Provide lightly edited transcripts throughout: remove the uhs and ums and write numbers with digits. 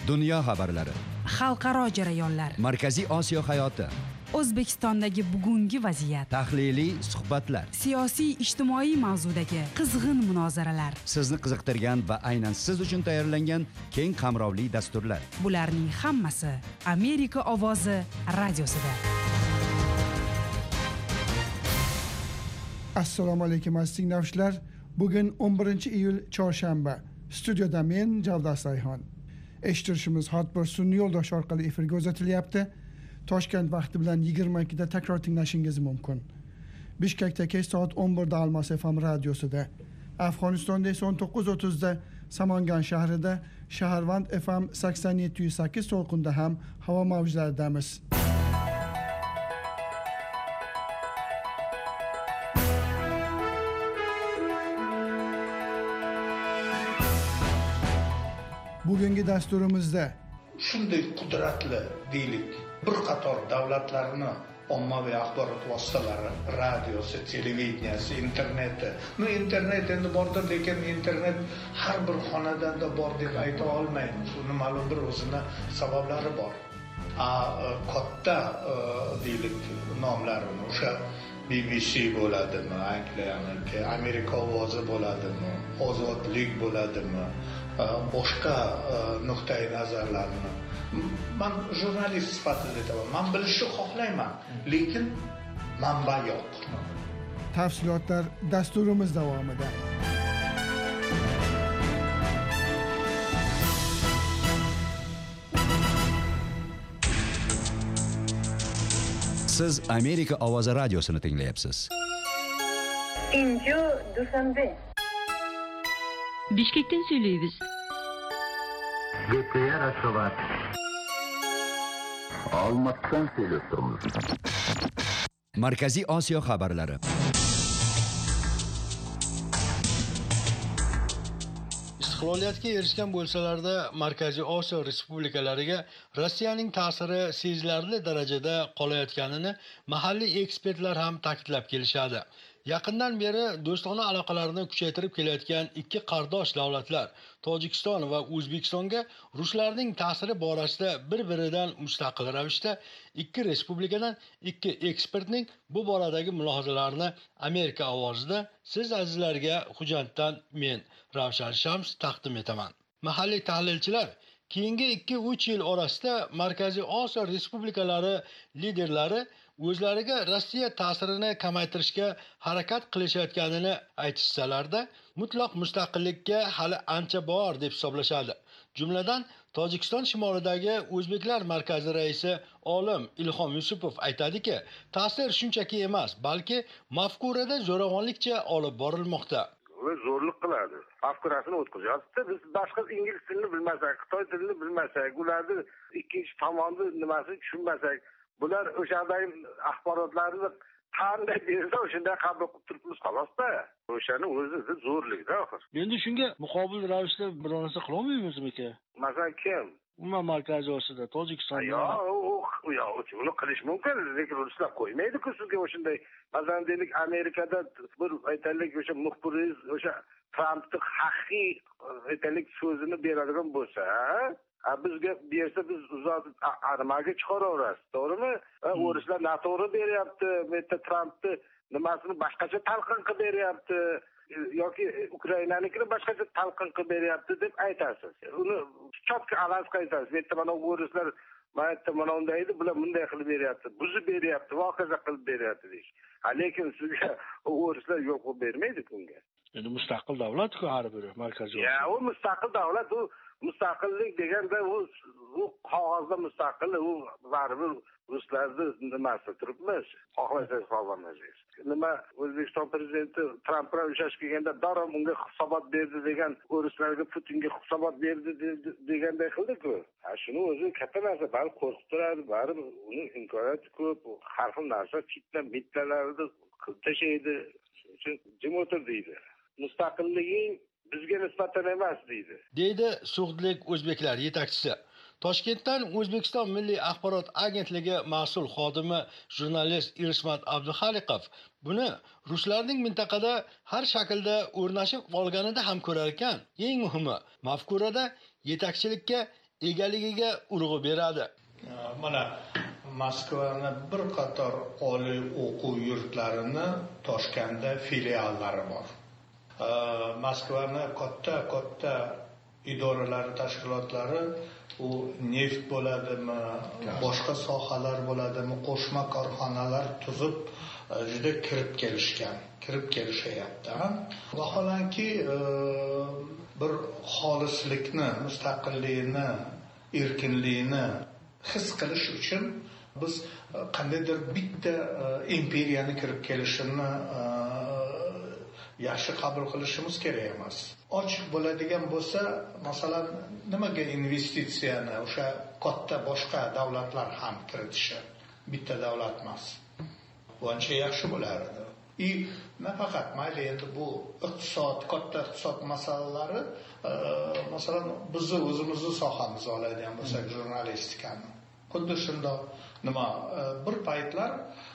Dunyo xabarlari, xalqaro jarayonlar, Markaziy Osiyo hayoti, O'zbekistondagi bugungi vaziyat, tahliliy suhbatlar, siyosiy ijtimoiy mavzudagi qizg'in munozaralar, sizni qiziqtirgan va aynan siz uchun tayyorlangan keng qamrovli dasturlar. Bularning hammasi Amerika ovozi radiosida. Assalomu alaykum aziz tinglovchilar. Bugun 11-iyul chorshanba. Studiyada men Javdas Rayhon. Eshittirishimiz hotbir sun'iy yo'ldosh orqali efirga uzatilyapti. Toshkent vaqti bilan 22 da takror tinglashingiz mumkin. Bishkekda kech soat 11 da Almos FM radiosida, Afg'onistonda esa 19:30 da Samangan shahrida Shaharvand FM 87.8 to'lqinda ham havo mavjlaridamiz. Bugungi dasturimizda shunday qudratli deylik bir qator davlatlarni ommaviy axborot vositalari, radiosi, televideniyasi, interneti. Internet endi bordir, lekin internet har bir xonadonda bor deb ayta olmaymiz. Uni ma'lum bir o'zini sabablari bor. Katta deylik nomlarini o'sha BBC bo'ladimi, Angliyaniki, Amerika ovozi bo'ladimi, Ozodlik bo'ladimi, boshqa nuqtai nazarlarni man jurnalist sifatida aytaman. Men bilishni xohlayman, lekin manba yo'q. Tafsilotlar dasturimiz davomida. Siz Amerika ovozi radiosini tinglayapsiz. Inju Dushanbe. Bishkekdan söyleyimiz. Gepkaya Rasovat. Olmatdan söylüyorsunuz. Markaziy Osiyo xabarlari. Istiqloliyatga erishgan bo'lsalarda Markaziy Osiyo respublikalariga Rossiyaning ta'siri sezilarli darajada qolayotganini mahalliy ekspertlar ham ta'kidlab kelishadi. Yaqindan beri do'stona aloqalarni kuchaytirib kelayotgan ikki qardosh davlatlar Tojikiston va O'zbekistonga ruslarning ta'siri borasida bir-biridan mustaqil ravishda ikki respublikadan ikki ekspertning bu boradagi mulohazalarini Amerika ovozida siz azizlarga hujjatdan men Ravshan Shams taqdim etaman. Mahalliy tahlilchilar keyingi 2-3 yil orasida Markaziy Osiyo respublikalari liderlari o'zlariga Rossiya ta'sirini kamaytirishga harakat qilishayotganini aytishsalarda, mutlaq mustaqillikka hali ancha bor deb hisoblashadi. Jumladan, Tojikiston shimolidagi O'zbeklar markazi raisi olim Ilhom Yusupov aytadiki, ta'sir shunchaki emas, balki mafkurada zo'ravonlikcha olib borilmoqda. Zo'rlik qiladi. Mafkurasini o'tkazyapti. Biz boshqa ingliz tilini bilmasak, xitoy tilini bilmasak, ularni ikkinchi tomonni nimasini tushunmasak, bular o'shadagi axborotlarni qanday bersa o'shunday qabul qilib turibmiz xolos-da. O'shani o'zi zo'rlikda axir. Endi shunga muqobil ravishda biror narsa qila olmaymizmi aka? Masalan, kim? Umuman Markaziy Osiyoda, Tojikiston. Uni qilish mumkin, lekin ruslar qo'ymaydi-ku sizga o'shunday. Masalan, deylik Amerikada bir aytaylik o'sha muxbiringiz o'sha Trampning haqiqiy aytaylik so'zini beradigan bo'lsa, bizga bersa biz uzatib armaga chiqaraverasiz, to'g'rimi? O'rislar noto'g'ri beryapti, bu yerda Trampni nimasini boshqacha talqin qilib beryapti yoki Ukrainanikini boshqacha talqin qilib beryapti deb aytasiz. Uni cho'tka alas qaytasiz. Bu yerda mana o'rislar mana unday edi, bular bunday qilib beryapti, buzib beryapti, voqea qilib beryapti deyish. Lekin sizga o'rislar yo'q qilib bermaydi bunga. Endi mustaqil davlat-ku har biri Markaziy Osiyo. U mustaqil davlat, u mustaqillik deganda u qog'ozda mustaqil, u baribir ruslarni nimasi turibmiz. Xohlasangiz xohlamasangiz. Nima O'zbekiston prezidenti Tramp bilan uchrashib kelganda darhol unga hisobot berdi degan, o'rislarga Putinga hisobot berdi deganday qildi-ku. Shuni o'zi katta narsa, bari qo'rqib turadi, bari uning imkoniyati ko'p, har xil narsa fitna bitlalarni tashlaydi. Jim o'tir deydi. Mustaqilliging bizga nisbatan emas deydi Sug'dlik o'zbeklar yetakchisi. Toshkentdan O'zbekiston Milliy axborot agentligi mas'ul xodimi jurnalist Irismat Abduxaliqov buni ruslarning mintaqada har shaklda o'rnashib olganida ham ko'rar ekan. Eng muhimi, mafkurada yetakchilikka egaligiga urg'u beradi. Mana Moskvani bir qator oliy o'quv yurtlarini Toshkentda filiallari bor. Moskvani katta idoralari, tashkilotlari u neft bo'ladimi, boshqa sohalar bo'ladimi, qo'shma korxonalar tuzib juda kirib kelishayapti. Vaholanki bir xolislikni, mustaqillikni, erkinlikni his qilish uchun biz qandaydir bitta imperiyani kirib kelishini yaxshi qabul qilishimiz kerak emas. Ochiq bo'ladigan bo'lsa, masalan, nimaga investitsiyani o'sha katta boshqa davlatlar ham kiritishi, bitta davlat emas. Bu ancha yaxshi bo'lardi. Nafaqat mayli endi bu iqtisod, katta iqtisod masalalari, masalan, bizni o'zimizni sohamizni oladigan bo'lsak, jurnalistikani. Xuddi shundoq bir paytlar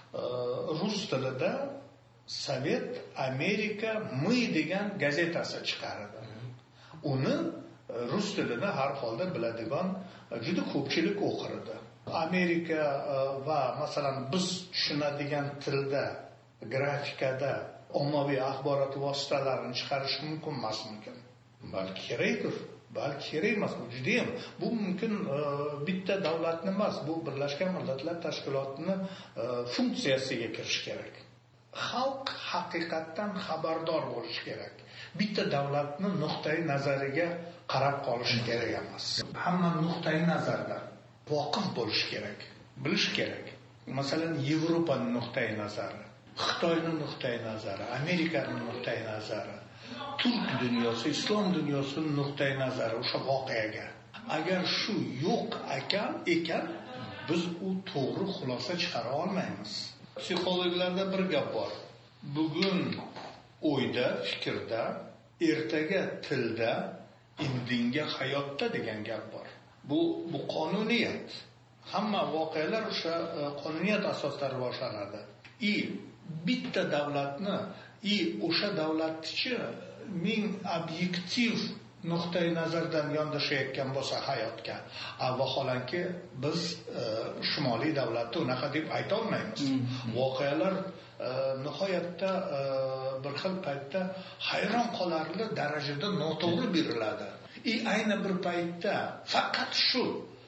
rus tilida Sovet Amerika Мы degan gazetasi chiqardi. Uni rus tilini har holda biladigan juda ko'pchilik o'qirdi. Amerika va masalan biz tushunadigan tilda, grafikada ommaviy axborot vositalarini chiqarish mumkin emasmikin? Balki kerakdir. Balki kerak emas, bu judayam. Bu mumkin bitta davlatni emas, bu Birlashgan Millatlar Tashkilotining funksiyasiga kirish kerak. Xalq haqiqatdan xabardor bo'lishi kerak. Bitta davlatning nuqtai nazariga qarab qolishi kerak emas. Hamma nuqtai nazardan voqif bo'lishi kerak, bilish kerak. Masalan, Yevropaning nuqtai nazari, Xitoyning nuqtai nazari, Amerikaning nuqtai nazari, Turk dunyosi, islom dunyosining nuqtai nazari o'sha voqeaga. Agar shu yo'q ekan, biz u to'g'ri xulosa chiqara olmaymiz. Psixologlarda bir gap bor. Bugun o'yda, fikrda, ertaga tilda, indinga hayotda degan gap bor. Bu qonuniyat. Hamma voqealar o'sha qonuniyat asosida rivojlanadi. Bitta davlatni, o'sha davlatchi ming obyektiv nuqtai nazardan yondashayotgan bo'lsa hayotga, vaholanki biz shimoliy davlatni unaqa deb ayta olmaymiz. Voqealar nihoyatda bir xil paytda hayron qolarli darajada noto'g'ri beriladi. Ayni bir paytda faqat shu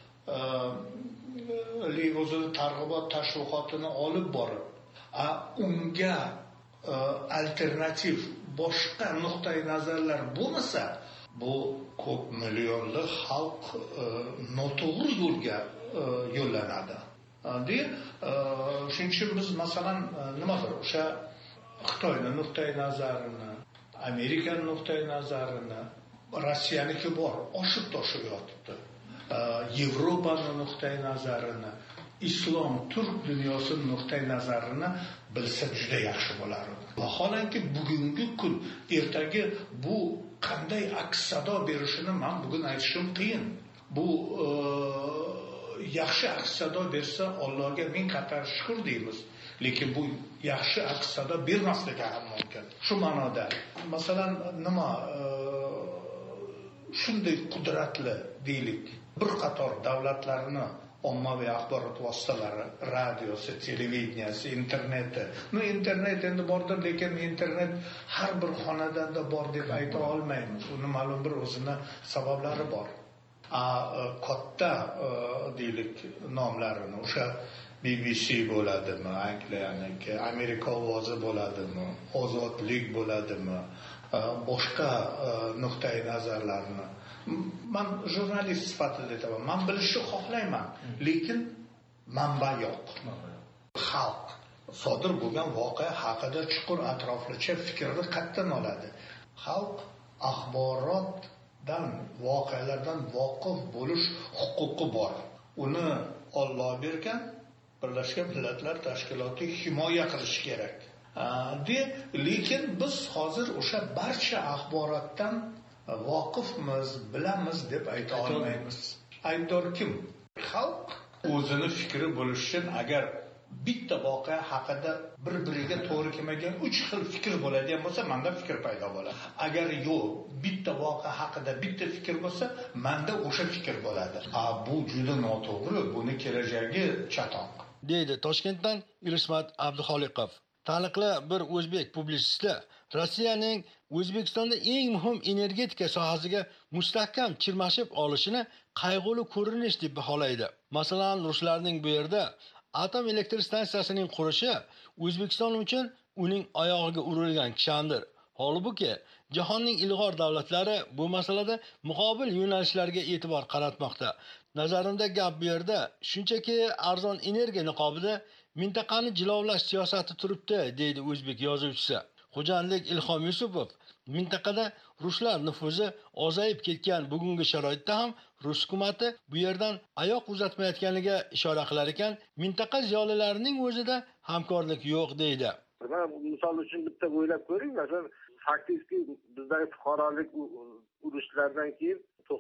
o'zini targ'ibot tashviqotini olib borib, unga alternativ boshqa nuqtai nazarlar bo'lmasa, bu ko'p millionli xalq noto'g'ri yo'lga yo'llanadi. Shuning uchun biz masalan nimadir o'sha Xitoyning nuqtai nazarini, Amerikaning nuqtai nazarini, Rossiyaniki bor, oshib-toshib yotibdi. Yevropaning nuqtai nazarini, islom, turk dunyosining nuqtai nazarini bilsa juda yaxshi bo'lardi. Vaholanki bugungi kun, ertaga bu qanday aks sado berishini men bugun aytishim qiyin. Bu yaxshi aks sado bersa Allohga ming qator shukr deymiz. Lekin bu yaxshi aks sado bermasligi ham mumkin. Shu ma'noda, masalan, shunday qudratli deylik, bir qator davlatlarni ommaviy axborot vositalari, radiosi, televideniyasi, interneti. Internet endi bordir, lekin internet har bir xonadonda bor deb ayta olmaymiz. Uni ma'lum bir o'zini sabablari bor. Katta deylik nomlarini, o'sha BBC bo'ladimi, Angliyaniki, Amerika ovozi bo'ladimi, Ozodlik bo'ladimi, boshqa nuqtai nazarlarni men jurnalist sifatida aytaman. Men bilishni xohlayman, lekin manba yo'q. Xalq sodir bo'lgan voqea haqida chuqur atroflicha fikrni qayerdan oladi? Xalq axborotdan, voqealardan voqif bo'lish huquqi bor. Uni Alloh bergan, Birlashgan Millatlar Tashkiloti himoya qilish kerak. Lekin biz hozir o'sha barcha axborotdan voqifmiz, bilamiz deb ayta olmaymiz. Aybdor kim? Xalq o'zini fikri bo'lish uchun agar bitta voqea haqida bir-biriga to'g'ri kelmagan 3 xil fikr bo'ladigan bo'lsa, menda fikr paydo bo'ladi. Agar yo'q, bitta voqea haqida bitta fikr bo'lsa, menda o'sha fikr bo'ladi. Bu juda noto'g'ri, buni kelajagi chatoq. deydi Toshkentdan Irismat Abduxoliqov. Taniqli bir o'zbek publitsisti Rossiyaning O'zbekistonda eng muhim energetika sohasiga mustahkam chirmashib olishini qayg'uli ko'rinish deb baholaydi. Masalan, ruslarning bu yerda atom elektr stansiyasining qurishi O'zbekiston uchun uning oyog'iga urilgan kishandir. Holbuki, jahonning ilg'or davlatlari bu masalada muqobil yo'nalishlarga e'tibor qaratmoqda. Nazarimda gap bu yerda shunchaki arzon energiya niqobida mintaqani jilovlash siyosati turibdi, deydi o'zbek yozuvchisi. Xo'jandlik Ilhom Yusupov mintaqada ruslar nufuzi ozayib ketgan bugungi sharoitda ham rus hukumatı bu yerdan oyoq uzatmayotganiga ishora qilar ekan, mintaqa ziyolilarining o'zida hamkorlik yo'q deydi. Misol uchun bitta o'ylab ko'ring, masalan, faktik bizdagi fuqarolik urushlardan keyin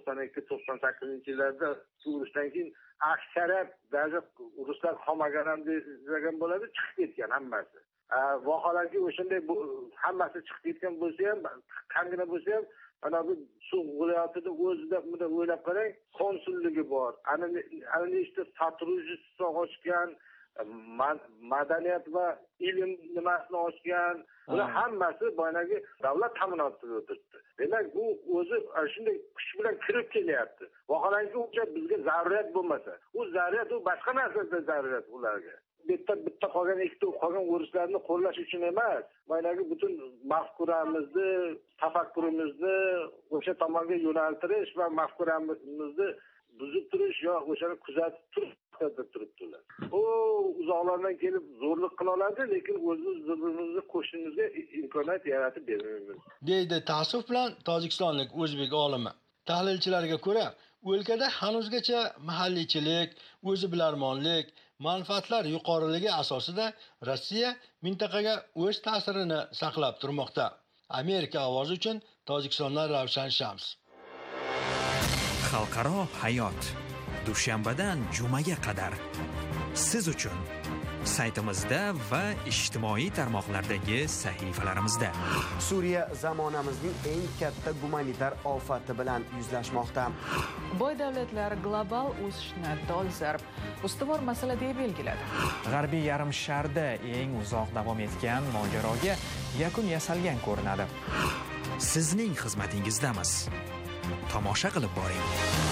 92-98-yillarda urushdan keyin aksariyat даже ruslar qolmagan ham degan bo'ladi, chiqib ketgan hammasi. Vaholanki o'shanday hammasi chiqib ketgan bo'lsa ham, qanday bo'lsa ham, ana bu suv viloyatida o'zida bunda o'ylab qarang, konsulligi bor. Ana nechta сотрудничество ochgan, madaniyat va ilm nimasini ochgan, bular hammasi boyagi davlat ta'minotida o'tiribdi. Demak, bu o'zi shunday kuch bilan kirib kelyapti. Vaholanki o'sha bizga zarurat bo'lmasa, u zarurat u boshqa narsada zarurat ularga. Bitta qolgan ikkita qolgan o'rislarni qo'llash uchun emas, boyagi butun mafkuramizni, tafakkurimizni o'sha tomonga yo'naltirish va mafkuramizni buzib turish yo o'shani kuzatib turibdilar. Uzoqlardan kelib zo'rlik qila oladi, lekin o'zimiz bir-birimizni qo'shnimizga imkoniyat yaratib bermaymiz, deydi ta'assuf bilan tojikistonlik o'zbek olimi. Tahlilchilarga ko'ra, o'lkada hanuzgacha mahalliychilik, o'zi bilarmonlik, manfaatlar yuqoriligi asosida Rossiya mintaqaga o'z ta'sirini saqlab turmoqda. Amerika ovozi uchun Tojikistondan Ravshan Shams. Xalqaro hayot dushanbadan jumaga qadar siz uchun saytimizda va ijtimoiy tarmoqlardagi sahifalarimizda. Suriya zamonamizning eng katta gumanitar ofati bilan yuzlashmoqda. Boy davlatlar global o'sishni dolzarb ustuvor masala deb belgiladi. G'arbiy yarim sharda eng uzoq davom etgan mojaroga yakun yasalgan ko'rinadi. Sizning xizmatingizdamiz. Tomosha qilib boring.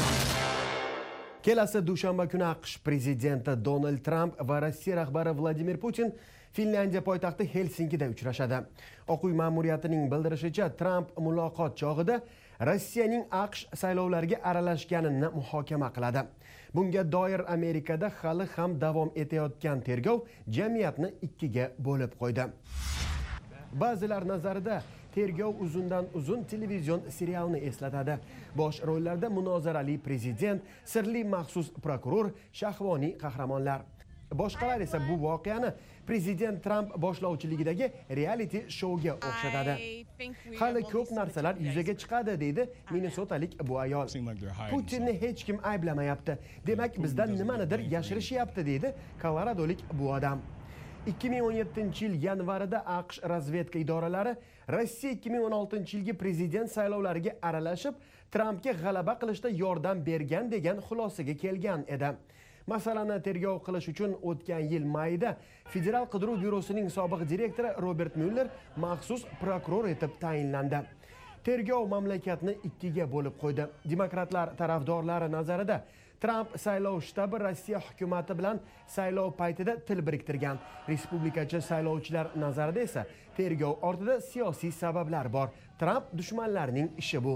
Kelasi dushanba kuni AQSh prezidenti Donald Trump va Rossiya rahbari Vladimir Putin Finlandiya poytaxti Helsinkida uchrashadi. Oq uy ma'muriyatining bildirishicha, Trump muloqot chog'ida Rossiyaning AQSh saylovlariga aralashganini muhokama qiladi. Bunga doir Amerikada hali ham davom etayotgan tergov jamiyatni ikkiga bo'lib qo'ydi. Ba'zilar nazarida tergov uzundan uzun televizion serialni eslatadi. Bosh rollarda munozarali prezident, sirli maxsus prokuror, shahvoniy qahramonlar. Boshqalar esa bu voqeani prezident Trump boshlovchiligidagi reality shouga o'xshatadi. Hali ko'p narsalar yuzaga chiqadi, deydi Minnesotalik bu ayol. Putinni hech kim ayblamayapti. Demak, bizdan nimanidir yashirishyapti, deydi Koloradolik bu odam. 2017-yil yanvarida AQSh razvedka idoralari Rossiya 2016-yilgi prezident saylovlariga aralashib, Trumpga g'alaba qilishda yordam bergan degan xulosaga kelgan edi. Masalani tergov qilish uchun o'tgan yil mayida Federal qidiruv byurosining sobiq direktori Robert Mueller maxsus prokuror etib tayinlandi. Tergov mamlakatni ikkiga bo'lib qo'ydi. Demokratlar tarafdorlari nazarida Trump saylov shtabi Rossiya hukumati bilan saylov paytida til biriktirgan. Respublikachi saylovchilar nazarida esa tergov ortida siyosiy sabablar bor. Trump dushmanlarining ishi bu.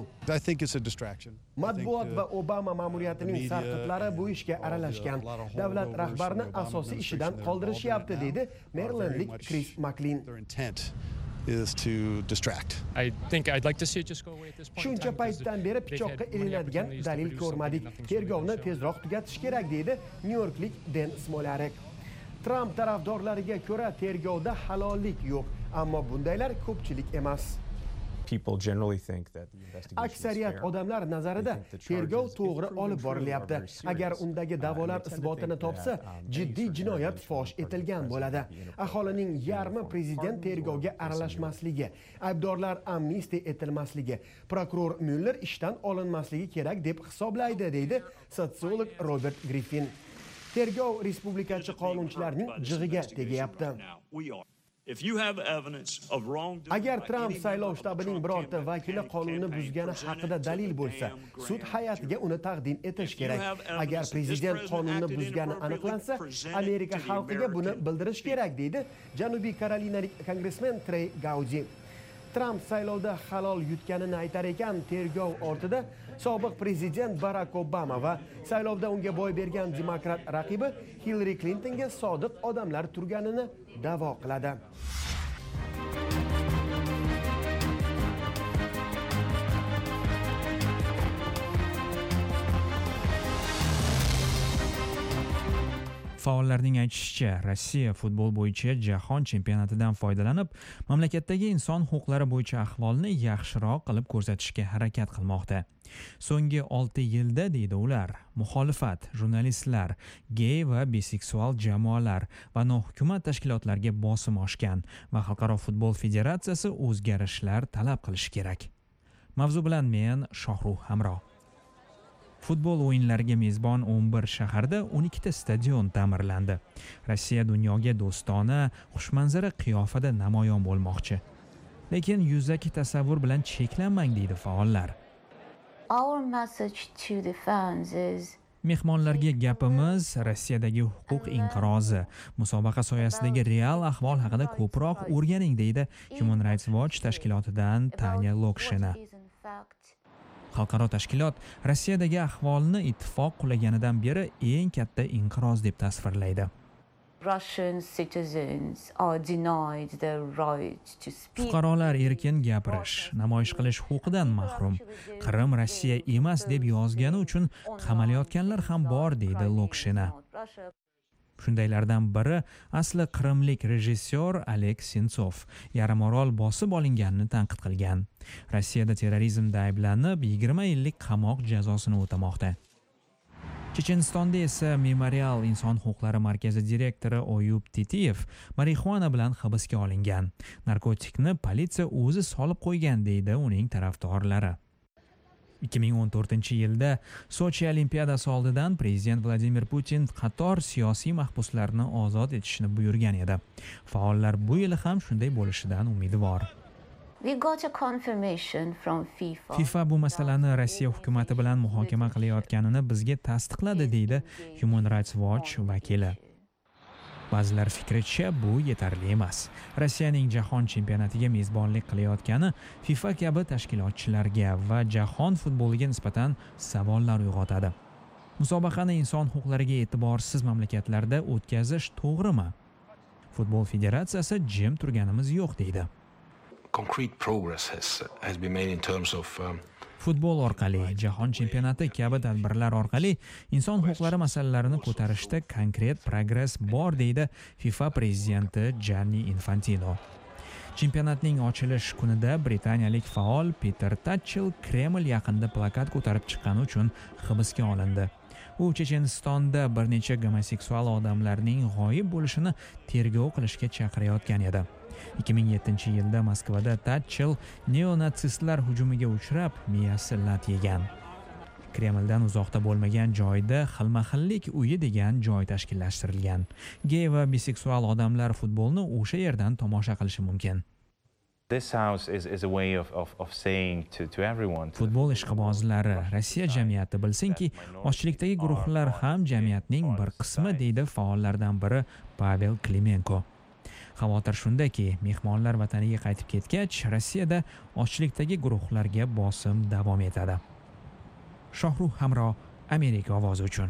Matbuot va Obama ma'muriyatining sarqitlari bu ishga aralashgan. Davlat rahbarini asosiy ishidan qoldirishyapti, deydi Marylandlik Chris McLean. Shuncha paytdan beri pichoqqa ilinadigan dalil ko'rmadik. Tergovni tezroq tugatish kerak, deydi Nyu-Yorklik Dan Smolarek. Trump tarafdorlariga ko'ra tergovda halollik yo'q, ammo bundaylar ko'pchilik emas. Aksariyat odamlar nazarida tergov to'g'ri olib borilyapti. Agar undagi da'volar isbotini topsa, jiddiy jinoyat fosh etilgan bo'ladi. Aholining yarmi prezident tergovga aralashmasligi, aybdorlar amnistiya etilmasligi, prokuror Müller ishdan olinmasligi kerak deb hisoblaydi, deydi sotsiolog Robert Griffin. Tergov respublikachi qonunchilarning jig'iga tegayapti. Agar Trump saylov shtabining birorta vakili qonunni buzgani haqida dalil bo'lsa, sud hay'atiga uni taqdim etish kerak. Agar prezident qonunni buzgani aniqlansa, Amerika xalqiga buni bildirish kerak, deydi Janubiy Karolinalik kongressmen Trey Gowdy. Trump saylovda halol yutganini aytar ekan, tergov ortida sobiq prezident Barack Obama va saylovda unga boy bergan demokrat raqibi Hillary Clintonga sodiq odamlar turganini da'vo qiladi. Faollarning aytishicha, Rossiya futbol bo'yicha jahon chempionatidan foydalanib, mamlakatdagi inson huquqlari bo'yicha ahvolni yaxshiroq qilib ko'rsatishga harakat qilmoqda. So'nggi 6 yilda, deydi ular, muxolifat, jurnalistlar, gey va biseksual jamoalar va nohukumat tashkilotlarga bosim oshgan va Xalqaro futbol federatsiyasi o'zgarishlar talab qilishi kerak. Mavzu bilan men Shohruh Hamro. Futbol o'yinlariga mezbon 11 shaharda 12 ta stadion ta'mirlandi. Rossiya dunyoga do'stona, xushmanzara qiyofada namoyon bo'lmoqchi. Lekin yuzaki tasavvur bilan cheklanmang, deydi faollar. Mehmonlarga gapimiz Rossiyadagi huquq inqirozi, musobaqa soyasidagi real ahvol haqida ko'proq o'rganing, deydi Human Rights Watch tashkilotidan Tanya Lokshina. Xalqaro tashkilot Rossiyadagi ahvolni ittifoq qulaganidan beri eng katta inqiroz deb tasvirlaydi. Fuqarolar erkin gapirish, namoyish qilish huquqidan mahrum. Qrim Rossiya emas deb yozgani uchun qamalayotganlar ham bor, deydi Lokshina. Shundaylardan biri asli qrimlik rejissyor Oleg Sentsov yarimorol bosib olinganini tanqid qilgan. Rossiyada terrorizmda ayblanib 20 yillik qamoq jazosini o'tamoqda. Chechenistonda esa Memorial inson huquqlari markazi direktori Oyub Titiyev marixuana bilan hibsga olingan. Narkotikni politsiya o'zi solib qo'ygan, deydi uning tarafdorlari. 2014-yilda Sochi Olimpiadasi oldidan prezident Vladimir Putin qator siyosiy mahbuslarni ozod etishni buyurgan edi. Faollar bu yil ham shunday bo'lishidan umidvor. FIFA bu masalani Rossiya hukumati bilan muhokama qilayotganini bizga tasdiqladi, deydi Human Rights Watch vakili. Ba'zilar fikricha bu yetarli emas. Rossiyaning jahon chempionatiga mezbonlik qilayotgani FIFA kabi tashkilotchilarga va jahon futboliga nisbatan savollar uyg'otadi. Musobaqani inson huquqlariga e'tiborsiz mamlakatlarda o'tkazish to'g'rimi? Futbol federatsiyasi jim turganimiz yo'q, deydi. Futbol orqali, jahon chempionati kabi tadbirlar orqali inson huquqlari masalalarini ko'tarishda konkret progress bor, deydi FIFA prezidenti Gianni Infantino. Chempionatning ochilish kunida britaniyalik faol Peter Tatchell Kreml yaqinida plakat ko'tarib chiqqani uchun hibsga olindi. U Chechenistonda bir necha gomoseksual odamlarning g'oyib bo'lishini tergov qilishga chaqirayotgan edi. 2007-yilda Moskvada Tatchell neonatsistlar hujumiga uchrab, miyasi lat yegan. Kremldan uzoqda bo'lmagan joyda xilma-xillik uyi degan joy tashkillashtirilgan. Gey va biseksual odamlar futbolni o'sha yerdan tomosha qilishi mumkin. Futbol ishqibozlari, Rossiya jamiyati bilsinki, ochlikdagi guruhlar ham jamiyatning bir qismi, deydi faollardan biri Pavel Klimenko. Xavotir shundaki, mehmonlar vataniga qaytib ketgach, Rossiyada ochlikdagi guruhlarga bosim davom etadi. Shohruh Hamro, Amerika ovozi uchun.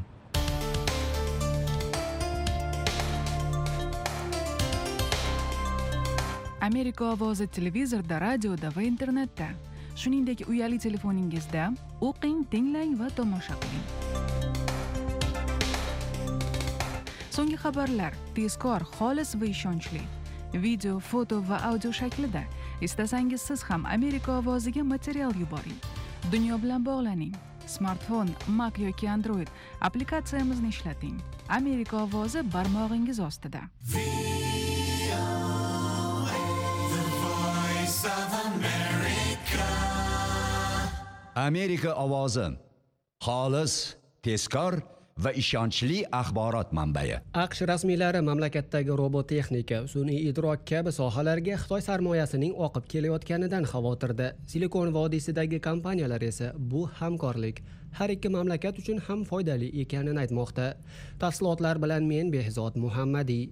Amerika ovozi televizorda, radioda va internetda. Shuningdek, uyali telefoningizda o'qing, tinglang va tomosha qiling. So'nggi xabarlar tezkor, xolis va ishonchli. Video, foto va audio shaklida Istasangiz siz ham Amerika ovoziga material yuboring. Dunyo bilan bog'laning. Smartfon, Mac yoki Android applikatsiyamizni ishlating. Amerika ovozi barmog'ingiz ostida. Amerika ovozi xolis, tezkor va ishonchli axborot manbai. AQSh rasmiylari mamlakatdagi robotexnika, sun'iy idrok kabi sohalarga Xitoy sarmoyasining oqib kelayotganidan xavotirda. Silikon vodiysidagi kompaniyalar esa bu hamkorlik har ikki mamlakat uchun ham foydali ekanini aytmoqda. Tafsilotlar bilan men Behzod Muhammadiy.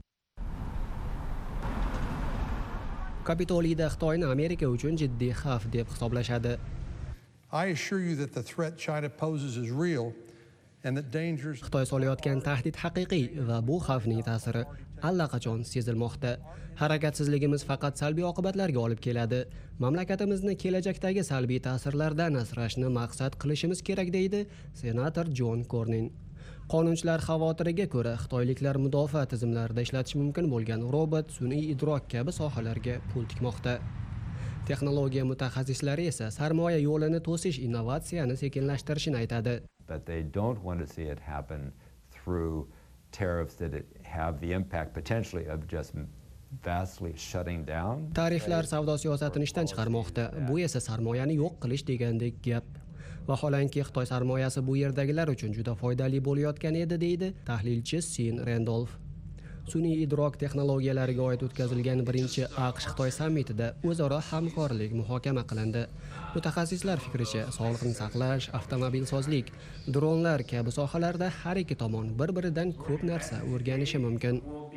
Kapitoliyda Xitoyni Amerika uchun jiddiy xavf deb hisoblashadi. I assure you that the threat China poses is real. Xitoy solayotgan tahdid haqiqiy va bu xavfning ta'siri allaqachon sezilmoqda. Harakatsizligimiz faqat salbiy oqibatlarga olib keladi. Mamlakatimizni kelajakdagi salbiy ta'sirlardan asrashni maqsad qilishimiz kerak deydi senator Jon Cornyn. Qonunchilar xavotiriga ko'ra, xitoyliklar mudofaa tizimlarida ishlatish mumkin bo'lgan robot, sun'iy idrok kabi sohalarga pul tikmoqda. Texnologiya mutaxassislari esa sarmoya yo'lini to'sish innovatsiyani sekinlashtirishini aytadi. But they don't want to see it happen through tariffs that have the impact potentially of just vastly shutting down. Tariflar savdo siyosatini ishdan chiqarmoqda. Bu esa sarmoyani yo'q qilish degandek gap. Vaholanki Xitoy sarmoyasi bu yerdagilar uchun juda foydali bo'layotgan edi, deydi tahlilchi Sin Randolph. Sun'iy idrok texnologiyalariga oid o'tkazilgan birinchi AQSh-Xitoy sammitida o'zaro hamkorlik muhokama qilindi. Mutaxassislar fikricha, sog'liqni saqlash, avtomobilsozlik, dronlar kabi sohalarda har ikki tomon bir-biridan ko'p narsa o'rganishi mumkin.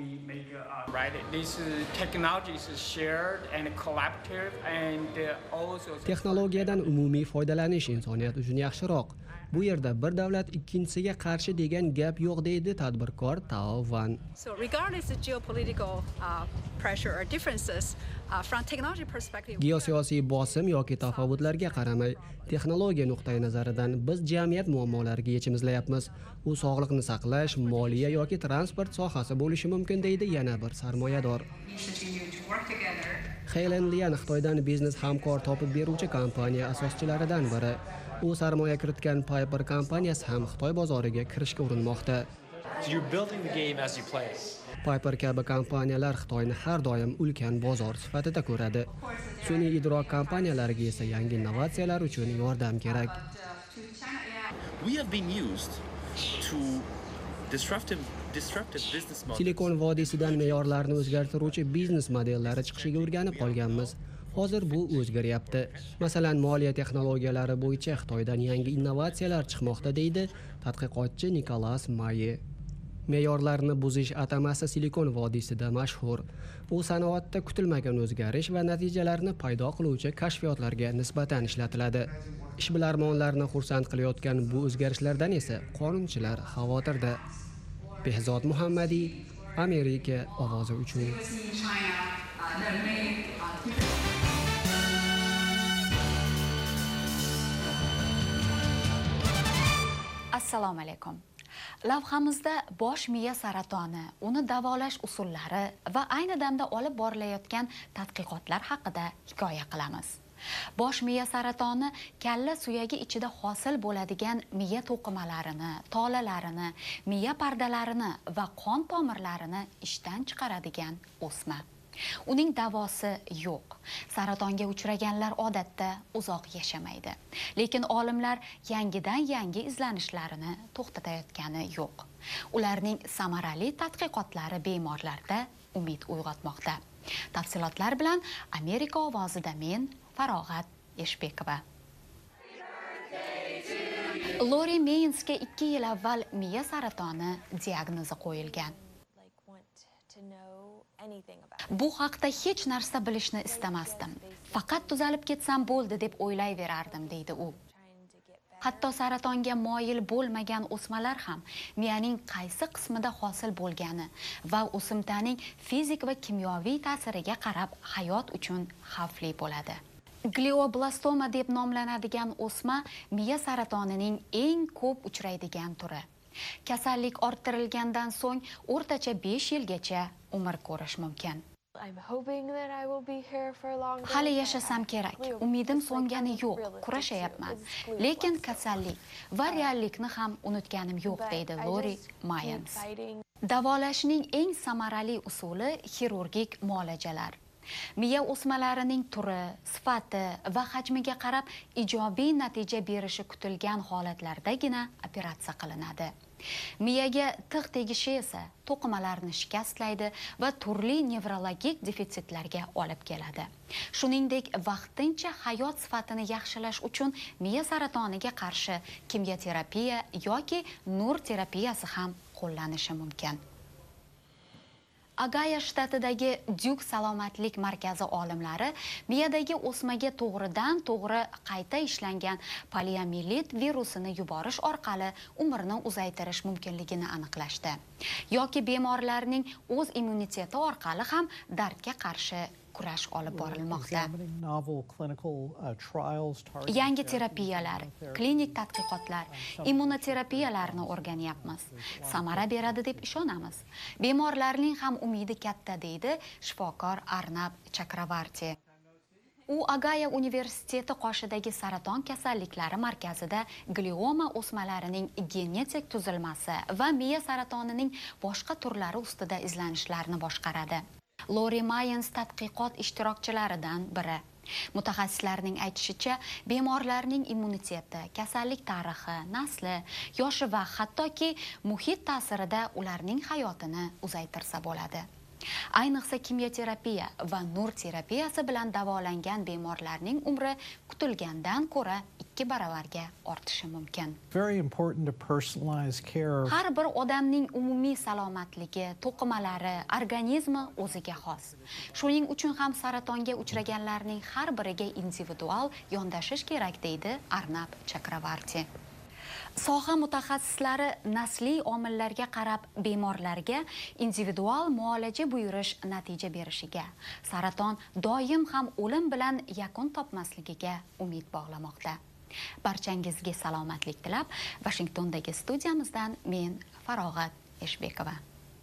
Texnologiyadan umumiy foydalanish insoniyat uchun yaxshiroq. Bu yerda bir davlat ikkinchisiga qarshi degan gap yo'q, deydi tadbirkor Tao Van. Geosiyosiy bosim yoki tafovutlarga qaramay, texnologiya nuqtai nazaridan biz jamiyat muammolariga yechim izlayapmiz. U sog'liqni saqlash, moliya yoki transport sohasi bo'lishi mumkin, deydi yana bir sarmoyador. Helen Lian Xitoydan biznes hamkor topib beruvchi kompaniya asoschilaridan biri. U sarmoya kiritgan Piper kompaniyasi ham Xitoy bozoriga kirishga urinmoqda. Piper kabi kompaniyalar Xitoyni har doim ulkan bozor sifatida ko'radi. Sun'iy idrok kompaniyalariga esa yangi innovatsiyalar uchun yordam kerak. Silikon vodiysidan me'yorlarni o'zgartiruvchi biznes modellari chiqishiga o'rganib qolganmiz. Hozir bu o'zgaryapti. Masalan, moliya texnologiyalari bo'yicha Xitoydan yangi innovatsiyalar chiqmoqda, deydi tadqiqotchi Nikolas Maye. Me'yorlarni buzish atamasi Silikon vodiysida mashhur. U sanoatda kutilmagan o'zgarish va natijalarni paydo qiluvchi kashfiyotlarga nisbatan ishlatiladi. Ishbilarmonlarni xursand qilayotgan bu o'zgarishlardan esa qonunchilar xavotirda. Behzod Muhammadiy, Amerika ovozi uchun. Assalomu alaykum. Lavhamizda bosh miya saratoni, uni davolash usullari va ayni damda olib borilayotgan tadqiqotlar haqida hikoya qilamiz. Bosh miya saratoni kalla suyagi ichida hosil bo'ladigan miya to'qimalarini, tolalarini, miya pardalarini va qon tomirlarini ishdan chiqaradigan o'sma. Uning davosi yo'q. Saratonga uchraganlar odatda uzoq yashamaydi. Lekin olimlar yangidan-yangi izlanishlarini to'xtatayotgani yo'q. Ularning samarali tadqiqotlari bemorlarda umid uyg'otmoqda. Tafsilotlar bilan Amerika ovozida men Farog'at Eshbekova. Lori Meynsga 2 yil avval miya saratoni diagnozi qo'yilgan. Bu haqda hech narsa bilishni istamasdim. Faqat tuzalib ketsam bo'ldi deb o'ylayverardim, deydi u. Hatto saratonga moyil bo'lmagan o'smalar ham miyaning qaysi qismida hosil bo'lgani va o'simtaning fizik va kimyoviy ta'siriga qarab hayot uchun xavfli bo'ladi. Glioblastoma deb nomlanadigan o'sma miya saratonining eng ko'p uchraydigan turi. Kasallik orttirilgandan so'ng o'rtacha 5 yilgacha umr ko'rish mumkin. Hali yashasam kerak. Umidim so'ngani yo'q. Kurashayapman. Lekin kasallik va reallikni ham unutganim yo'q, deydi Lori Mayans. Davolashning eng samarali usuli xirurgik muolajalar. Miya o'smalarining turi, sifati va hajmiga qarab ijobiy natija berishi kutilgan holatlardagina operatsiya qilinadi. Miyaga tig' tegishi esa to'qimalarni shikastlaydi va turli nevrologik defitsitlarga olib keladi. Shuningdek, vaqtincha hayot sifatini yaxshilash uchun miya saratoniga qarshi kimyoterapiya yoki nur terapiyasi ham qo'llanishi mumkin. Agaya shtatidagi Duke salomatlik markazi olimlari miyadagi o'smaga to'g'ridan-to'g'ri qayta ishlangan poliomiyelit virusini yuborish orqali umrni uzaytirish mumkinligini aniqlashdi. Yoki bemorlarning o'z immuniteti orqali ham dardga qarshi kurash olib borilmoqda. Yangi terapiyalar, klinik tadqiqotlar, immunoterapiyalarni o'rganyapmiz. Samara beradi deb ishonamiz. Bemorlarning ham umidi katta, deydi shifokor Arnab Chakravarti. U Agaya universiteti qoshidagi saraton kasalliklari markazida glioma o'smalarining genetik tuzilmasi va miya saratonining boshqa turlari ustida izlanishlarni boshqaradi. Lori Mayans tadqiqot ishtirokchilaridan biri. Mutaxassislarning aytishicha, bemorlarning immuniteti, kasallik tarixi, nasli, yoshi va hattoki muhit ta'sirida ularning hayotini uzaytirsa bo'ladi. Ayniqsa kimyoterapiya va nur terapiyasi bilan davolangan bemorlarning umri kutilgandan ko'ra 2 baravarga ortishi mumkin. Har bir odamning umumiy salomatligi, to'qimalari, organizmi o'ziga xos. Shuning uchun ham saratonga uchraganlarning har biriga individual yondashish kerak, deydi Arnab Chakravarti. Soha mutaxassislari nasliy omillarga qarab bemorlarga individual muolaja buyurish natija berishiga, saraton doim ham o'lim bilan yakun topmasligiga umid bog'lamoqda. Barchangizga salomatlik tilab, Washingtondagi studiyamizdan men Farog'at Eshbekova.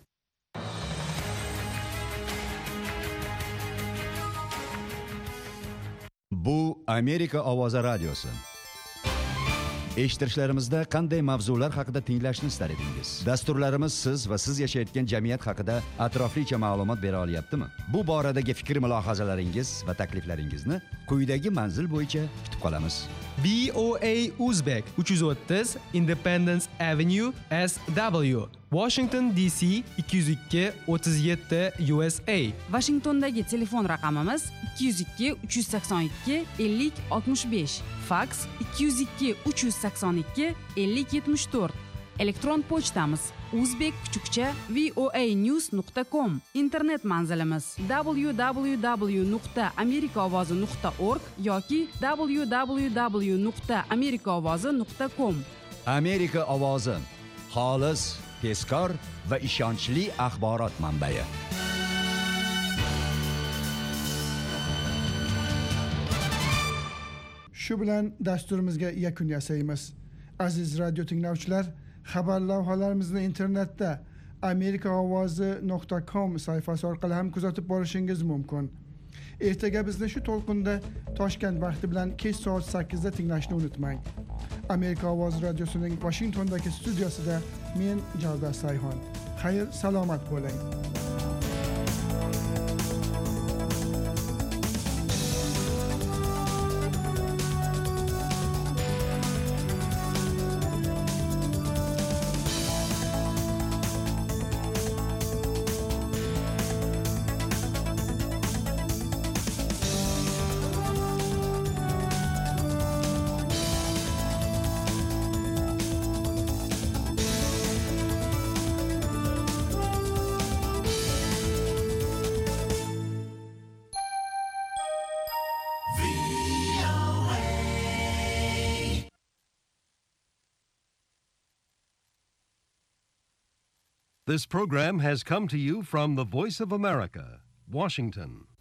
Bu Amerika ovozi radiosi. Eshittirishlarimizda qanday mavzular haqida tinglashni istar edingiz? Dasturlarimiz siz va siz yashayotgan jamiyat haqida atroflicha ma'lumot bera olyaptimi? Bu boradagi fikr-mulohazalaringiz va takliflaringizni quyidagi manzil bo'yicha kutib qolamiz. BOA Uzbek 330 Independence Avenue SW, Washington DC 202 37 USA. Washingtondagi telefon raqamimiz 202 382 50 65, fax 202 382 50 74. Elektron pochtamiz uzbek_voanews.com. Internet manzilimiz www.amerikaovozi.org yoki www.amerikaovozi.com. Amerika ovozi, xolis, tezkor va ishonchli axborot manbai. Shu bilan dasturimizga yakun yasaymiz. Aziz radio tinglovchilar, xabar lavhalarimizni internetda amerikaovozi.com sayfasi orqali ham kuzatib borishingiz mumkin. Ertaga bizni shu to'lqinda Toshkent vaqti bilan kech soat 8 da tinglashni unutmang. Amerika ovozi radiosining Washingtondagi studiyasida men Javdar Sayhon. Xayr, salomat bo'ling. This program has come to you from the Voice of America, Washington.